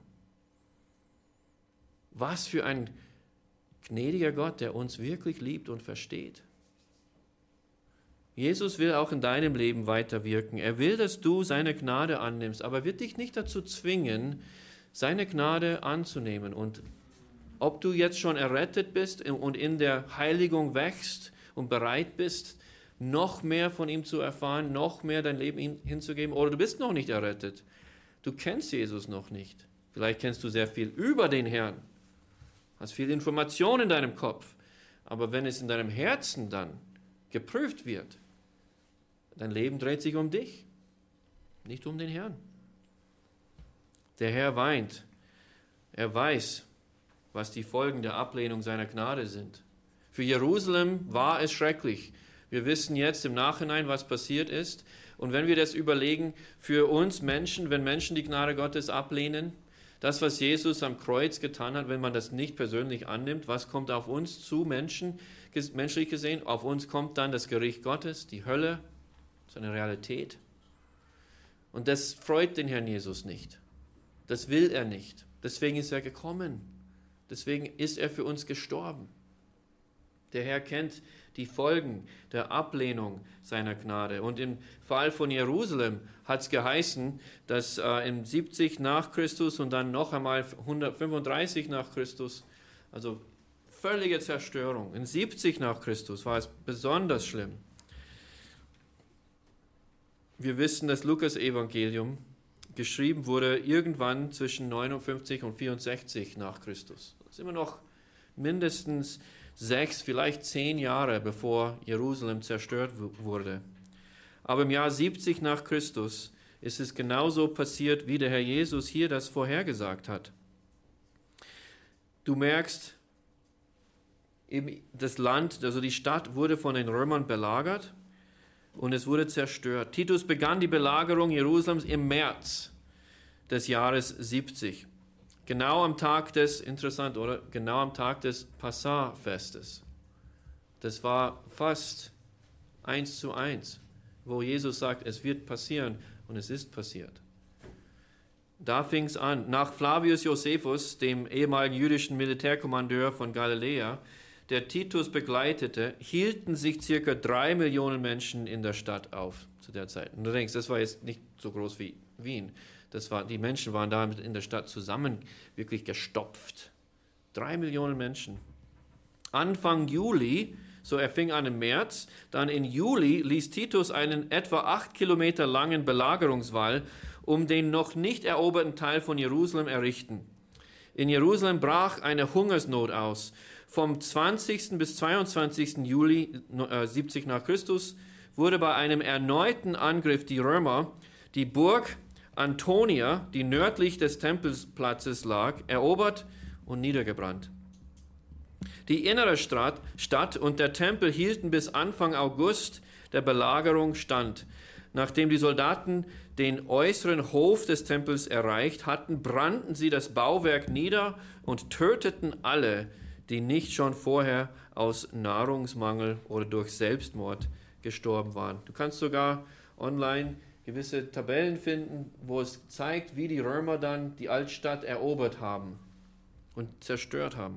Was für ein gnädiger Gott, der uns wirklich liebt und versteht. Jesus will auch in deinem Leben weiter wirken. Er will, dass du seine Gnade annimmst, aber er wird dich nicht dazu zwingen, seine Gnade anzunehmen. Und ob du jetzt schon errettet bist und in der Heiligung wächst und bereit bist, noch mehr von ihm zu erfahren, noch mehr dein Leben ihm hinzugeben, oder du bist noch nicht errettet. Du kennst Jesus noch nicht. Vielleicht kennst du sehr viel über den Herrn, hast viel Information in deinem Kopf, aber wenn es in deinem Herzen dann geprüft wird, dein Leben dreht sich um dich, nicht um den Herrn. Der Herr weint. Er weiß, was die Folgen der Ablehnung seiner Gnade sind. Für Jerusalem war es schrecklich. Wir wissen jetzt im Nachhinein, was passiert ist. Und wenn wir das überlegen, für uns Menschen, wenn Menschen die Gnade Gottes ablehnen, das, was Jesus am Kreuz getan hat, wenn man das nicht persönlich annimmt, was kommt auf uns zu, menschlich gesehen? Auf uns kommt dann das Gericht Gottes, die Hölle, das ist eine Realität. Und das freut den Herrn Jesus nicht. Das will er nicht. Deswegen ist er gekommen. Deswegen ist er für uns gestorben. Der Herr kennt die Folgen der Ablehnung seiner Gnade. Und im Fall von Jerusalem hat es geheißen, dass in 70 nach Christus und dann noch einmal 135 nach Christus, also völlige Zerstörung. In 70 nach Christus war es besonders schlimm. Wir wissen, dass Lukas-Evangelium geschrieben wurde irgendwann zwischen 59 und 64 nach Christus. Das ist immer noch mindestens 6, vielleicht 10 Jahre, bevor Jerusalem zerstört wurde. Aber im Jahr 70 nach Christus ist es genauso passiert, wie der Herr Jesus hier das vorhergesagt hat. Du merkst, das Land, also die Stadt wurde von den Römern belagert und es wurde zerstört. Titus begann die Belagerung Jerusalems im März des Jahres 70. Genau am Tag des, interessant, oder? Genau am Tag des Passafestes. Das war fast 1:1, wo Jesus sagt, es wird passieren und es ist passiert. Da fing es an. Nach Flavius Josephus, dem ehemaligen jüdischen Militärkommandeur von Galiläa, der Titus begleitete, hielten sich ca. 3 Millionen Menschen in der Stadt auf zu der Zeit. Und du denkst, das war jetzt nicht so groß wie Wien. Die Menschen waren da in der Stadt zusammen wirklich gestopft. 3 Millionen Menschen. Anfang Juli So, er fing an im März. Dann im Juli ließ Titus einen etwa 8 Kilometer langen Belagerungswall um den noch nicht eroberten Teil von Jerusalem errichten. In Jerusalem brach eine Hungersnot aus. Vom 20. bis 22. Juli 70 nach Christus wurde bei einem erneuten Angriff die Römer die Burg Antonia, die nördlich des Tempelplatzes lag, erobert und niedergebrannt. Die innere Stadt und der Tempel hielten bis Anfang August der Belagerung stand. Nachdem die Soldaten den äußeren Hof des Tempels erreicht hatten, brannten sie das Bauwerk nieder und töteten alle, die nicht schon vorher aus Nahrungsmangel oder durch Selbstmord gestorben waren. Du kannst sogar online gewisse Tabellen finden, wo es zeigt, wie die Römer dann die Altstadt erobert haben und zerstört haben.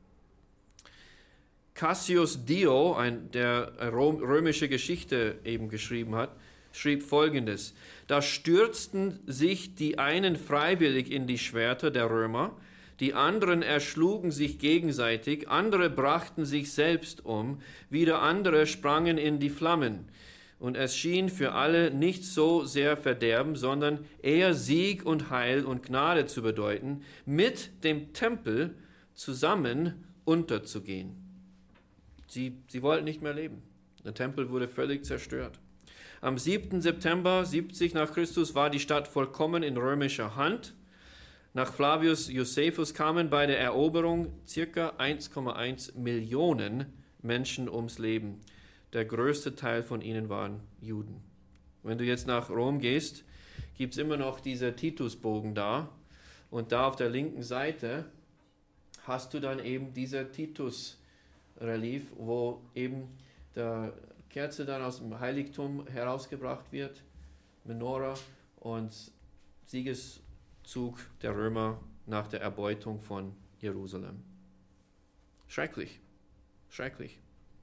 Cassius Dio, der römische Geschichte eben geschrieben hat, schrieb Folgendes: Da stürzten sich die einen freiwillig in die Schwerter der Römer, die anderen erschlugen sich gegenseitig, andere brachten sich selbst um, wieder andere sprangen in die Flammen. Und es schien für alle nicht so sehr Verderben, sondern eher Sieg und Heil und Gnade zu bedeuten, mit dem Tempel zusammen unterzugehen. Sie wollten nicht mehr leben. Der Tempel wurde völlig zerstört. Am 7. September 70 nach Christus war die Stadt vollkommen in römischer Hand. Nach Flavius Josephus kamen bei der Eroberung ca. 1,1 Millionen Menschen ums Leben. Der größte Teil von ihnen waren Juden. Wenn du jetzt nach Rom gehst, gibt es immer noch diese Titusbogen da. Und da auf der linken Seite hast du dann eben dieser Titus-Relief, wo eben der Kerze dann aus dem Heiligtum herausgebracht wird, Menorah und Siegeszug der Römer nach der Erbeutung von Jerusalem. Schrecklich, schrecklich.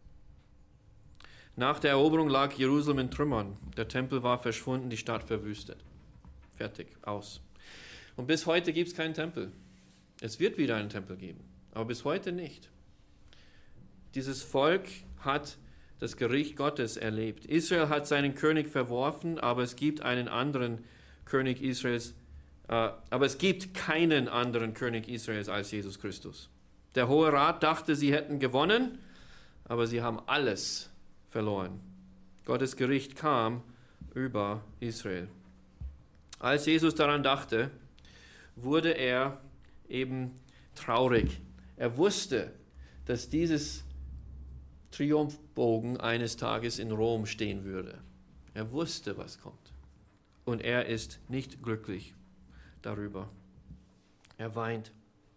Nach der Eroberung lag Jerusalem in Trümmern. Der Tempel war verschwunden, die Stadt verwüstet. Fertig, aus. Und bis heute gibt es keinen Tempel. Es wird wieder einen Tempel geben, aber bis heute nicht. Dieses Volk hat das Gericht Gottes erlebt. Israel hat seinen König verworfen, aber es gibt einen anderen König Israels, aber es gibt keinen anderen König Israels als Jesus Christus. Der Hohe Rat dachte, sie hätten gewonnen, aber sie haben alles verloren. Gottes Gericht kam über Israel. Als Jesus daran dachte, wurde er eben traurig. Er wusste, dass dieses Triumphbogen eines Tages in Rom stehen würde. Er wusste, was kommt. Und er ist nicht glücklich darüber. Er weint.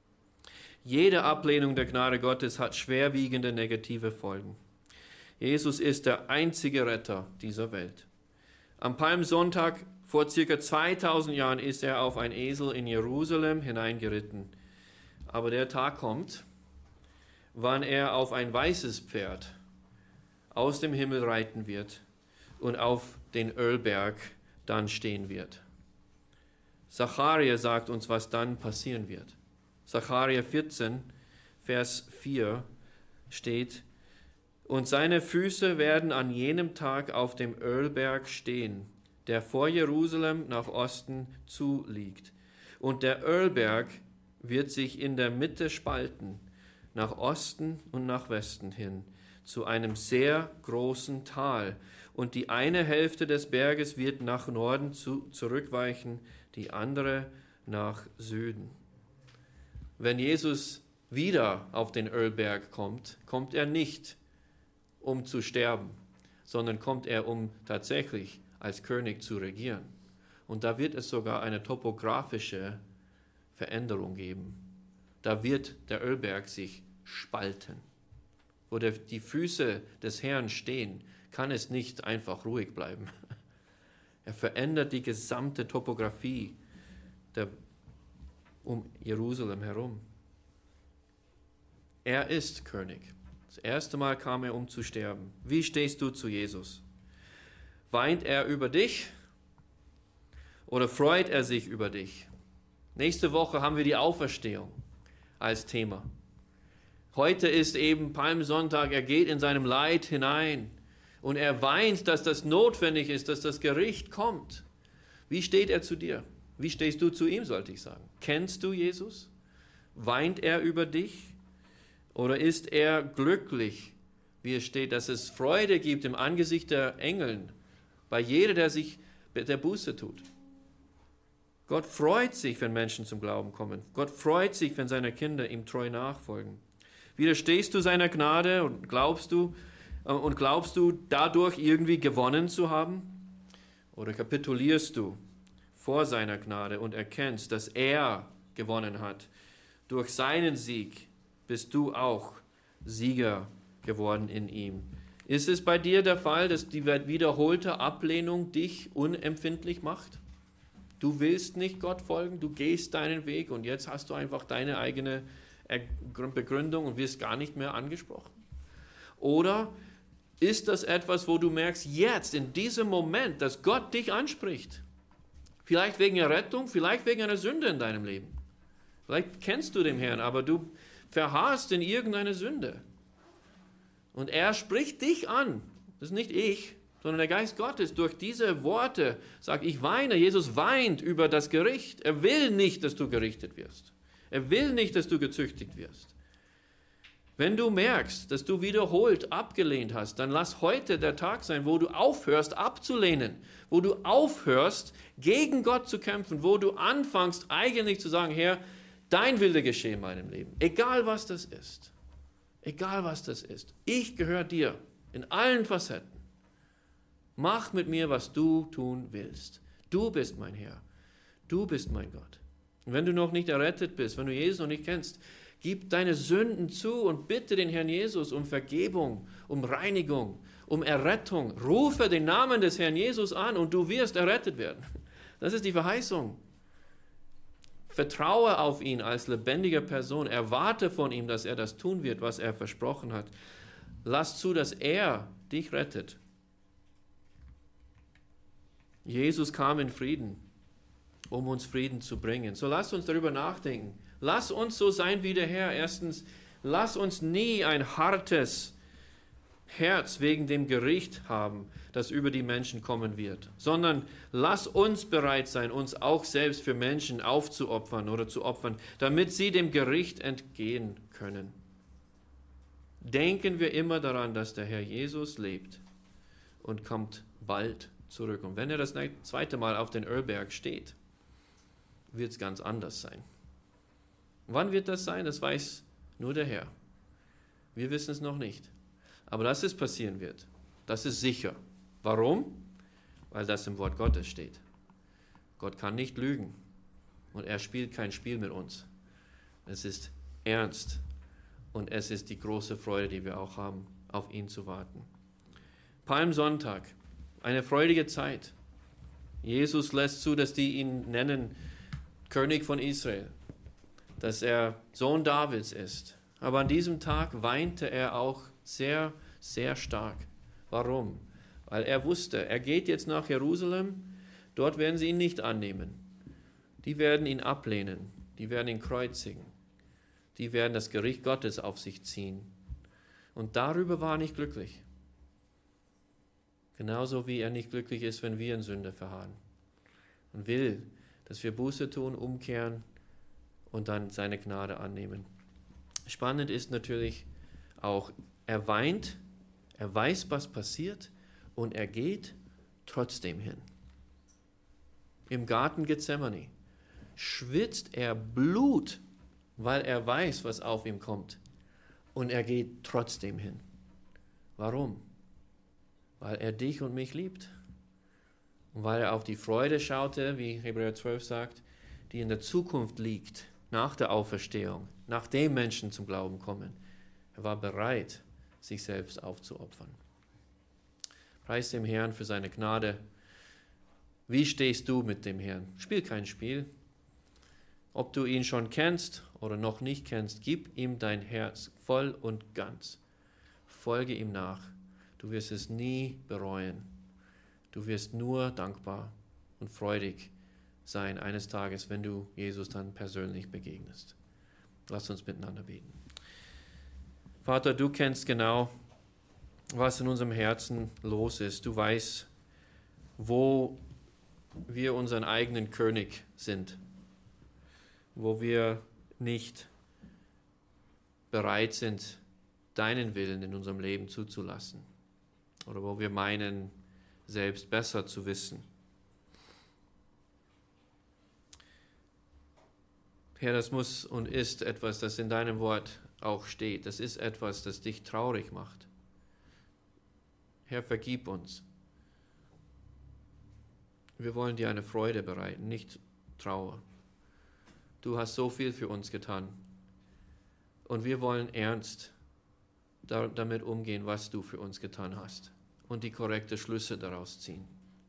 Jede Ablehnung der Gnade Gottes hat schwerwiegende negative Folgen. Jesus ist der einzige Retter dieser Welt. Am Palmsonntag vor ca. 2000 Jahren ist er auf ein Esel in Jerusalem hineingeritten. Aber der Tag kommt, wann er auf ein weißes Pferd aus dem Himmel reiten wird und auf den Ölberg dann stehen wird. Sacharja sagt uns, was dann passieren wird. Sacharja 14, Vers 4 steht: Und seine Füße werden an jenem Tag auf dem Ölberg stehen, der vor Jerusalem nach Osten zuliegt. Und der Ölberg wird sich in der Mitte spalten, nach Osten und nach Westen hin, zu einem sehr großen Tal. Und die eine Hälfte des Berges wird nach Norden zurückweichen, die andere nach Süden. Wenn Jesus wieder auf den Ölberg kommt, kommt er nicht, um zu sterben, sondern kommt er, um tatsächlich als König zu regieren. Und da wird es sogar eine topografische Veränderung geben. Da wird der Ölberg sich spalten. Wo die Füße des Herrn stehen, kann es nicht einfach ruhig bleiben. Er verändert die gesamte Topografie um Jerusalem herum. Er ist König. Das erste Mal kam er, um zu sterben. Wie stehst du zu Jesus? Weint er über dich oder freut er sich über dich? Nächste Woche haben wir die Auferstehung als Thema. Heute ist eben Palmsonntag, er geht in seinem Leid hinein und er weint, dass das notwendig ist, dass das Gericht kommt. Wie steht er zu dir? Wie stehst du zu ihm, sollte ich sagen? Kennst du Jesus? Weint er über dich? Oder ist er glücklich, wie es steht, dass es Freude gibt im Angesicht der Engeln, bei jedem, der Buße tut? Gott freut sich, wenn Menschen zum Glauben kommen. Gott freut sich, wenn seine Kinder ihm treu nachfolgen. Widerstehst du seiner Gnade und glaubst du dadurch irgendwie gewonnen zu haben? Oder kapitulierst du vor seiner Gnade und erkennst, dass er gewonnen hat? Durch seinen Sieg bist du auch Sieger geworden in ihm. Ist es bei dir der Fall, dass die wiederholte Ablehnung dich unempfindlich macht? Du willst nicht Gott folgen, du gehst deinen Weg und jetzt hast du einfach deine eigene Begründung und wirst gar nicht mehr angesprochen? Oder ist das etwas, wo du merkst, jetzt, in diesem Moment, dass Gott dich anspricht? Vielleicht wegen der Rettung, vielleicht wegen einer Sünde in deinem Leben. Vielleicht kennst du den Herrn, aber du verharrst in irgendeine Sünde. Und er spricht dich an. Das ist nicht ich, sondern der Geist Gottes. Durch diese Worte sagt, ich weine. Jesus weint über das Gericht. Er will nicht, dass du gerichtet wirst. Er will nicht, dass du gezüchtigt wirst. Wenn du merkst, dass du wiederholt abgelehnt hast, dann lass heute der Tag sein, wo du aufhörst abzulehnen, wo du aufhörst, gegen Gott zu kämpfen, wo du anfängst eigentlich zu sagen, Herr, dein Wille geschehe in meinem Leben, egal was das ist. Egal was das ist. Ich gehöre dir in allen Facetten. Mach mit mir, was du tun willst. Du bist mein Herr. Du bist mein Gott. Und wenn du noch nicht errettet bist, wenn du Jesus noch nicht kennst, gib deine Sünden zu und bitte den Herrn Jesus um Vergebung, um Reinigung, um Errettung. Rufe den Namen des Herrn Jesus an und du wirst errettet werden. Das ist die Verheißung. Vertraue auf ihn als lebendige Person. Erwarte von ihm, dass er das tun wird, was er versprochen hat. Lass zu, dass er dich rettet. Jesus kam in Frieden, um uns Frieden zu bringen. So lasst uns darüber nachdenken. Lass uns so sein wie der Herr. Erstens, lass uns nie ein hartes Herz wegen dem Gericht haben, das über die Menschen kommen wird, sondern lass uns bereit sein, uns auch selbst für Menschen aufzuopfern oder zu opfern, damit sie dem Gericht entgehen können. Denken wir immer daran, dass der Herr Jesus lebt und kommt bald zurück. Und wenn er das zweite Mal auf den Ölberg steht, wird es ganz anders sein. Wann wird das sein? Das weiß nur der Herr. Wir wissen es noch nicht. Aber dass es passieren wird, das ist sicher. Warum? Weil das im Wort Gottes steht. Gott kann nicht lügen und er spielt kein Spiel mit uns. Es ist ernst und es ist die große Freude, die wir auch haben, auf ihn zu warten. Palmsonntag, eine freudige Zeit. Jesus lässt zu, dass die ihn nennen König von Israel, dass er Sohn Davids ist. Aber an diesem Tag weinte er auch sehr, sehr stark. Warum? Weil er wusste, er geht jetzt nach Jerusalem, dort werden sie ihn nicht annehmen. Die werden ihn ablehnen, die werden ihn kreuzigen, die werden das Gericht Gottes auf sich ziehen. Und darüber war er nicht glücklich. Genauso wie er nicht glücklich ist, wenn wir in Sünde verharren. Und will, dass wir Buße tun, umkehren und dann seine Gnade annehmen. Spannend ist natürlich auch, er weint, er weiß, was passiert und er geht trotzdem hin. Im Garten Gethsemane schwitzt er Blut, weil er weiß, was auf ihm kommt. Und er geht trotzdem hin. Warum? Weil er dich und mich liebt. Und weil er auf die Freude schaute, wie Hebräer 12 sagt, die in der Zukunft liegt, nach der Auferstehung, nachdem Menschen zum Glauben kommen. Er war bereit, sich selbst aufzuopfern. Preis dem Herrn für seine Gnade. Wie stehst du mit dem Herrn? Spiel kein Spiel. Ob du ihn schon kennst oder noch nicht kennst, gib ihm dein Herz voll und ganz. Folge ihm nach. Du wirst es nie bereuen. Du wirst nur dankbar und freudig sein eines Tages, wenn du Jesus dann persönlich begegnest. Lass uns miteinander beten. Vater, du kennst genau, was in unserem Herzen los ist. Du weißt, wo wir unseren eigenen König sind, wo wir nicht bereit sind, deinen Willen in unserem Leben zuzulassen oder wo wir meinen, selbst besser zu wissen. Herr, das muss und ist etwas, das in deinem Wort auch steht. Das ist etwas, das dich traurig macht. Herr, vergib uns. Wir wollen dir eine Freude bereiten, nicht Trauer. Du hast so viel für uns getan. Und wir wollen ernst damit umgehen, was du für uns getan hast. Und die korrekten Schlüsse daraus ziehen.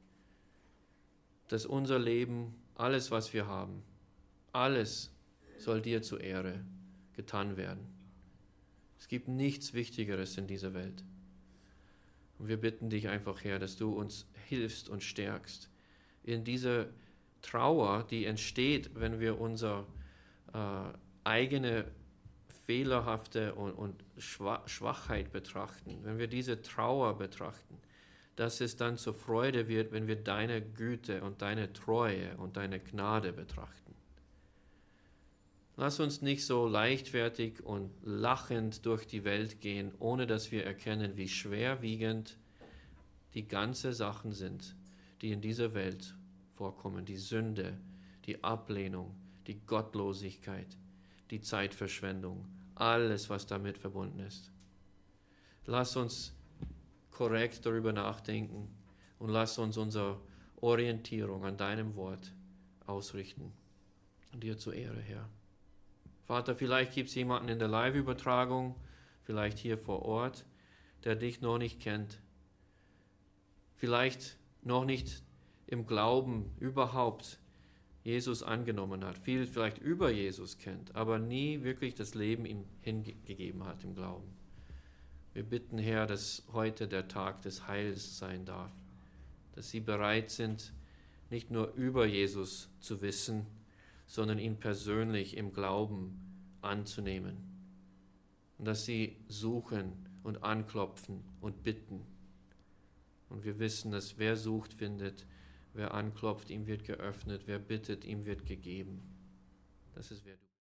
Dass unser Leben, alles was wir haben, alles soll dir zur Ehre getan werden. Es gibt nichts Wichtigeres in dieser Welt. Und wir bitten dich einfach, Herr, dass du uns hilfst und stärkst in dieser Trauer, die entsteht, wenn wir unsere eigene fehlerhafte und Schwachheit betrachten, wenn wir diese Trauer betrachten, dass es dann zur Freude wird, wenn wir deine Güte und deine Treue und deine Gnade betrachten. Lass uns nicht so leichtfertig und lachend durch die Welt gehen, ohne dass wir erkennen, wie schwerwiegend die ganzen Sachen sind, die in dieser Welt vorkommen. Die Sünde, die Ablehnung, die Gottlosigkeit, die Zeitverschwendung, alles, was damit verbunden ist. Lass uns korrekt darüber nachdenken und lass uns unsere Orientierung an deinem Wort ausrichten. Dir zur Ehre, Herr. Vater, vielleicht gibt es jemanden in der Live-Übertragung, vielleicht hier vor Ort, der dich noch nicht kennt. Vielleicht noch nicht im Glauben überhaupt Jesus angenommen hat, viel vielleicht über Jesus kennt, aber nie wirklich das Leben ihm hingegeben hat im Glauben. Wir bitten, Herr, dass heute der Tag des Heils sein darf, dass sie bereit sind, nicht nur über Jesus zu wissen, sondern ihn persönlich im Glauben anzunehmen. Und dass sie suchen und anklopfen und bitten. Und wir wissen, dass wer sucht, findet, wer anklopft, ihm wird geöffnet, wer bittet, ihm wird gegeben. Das ist wer du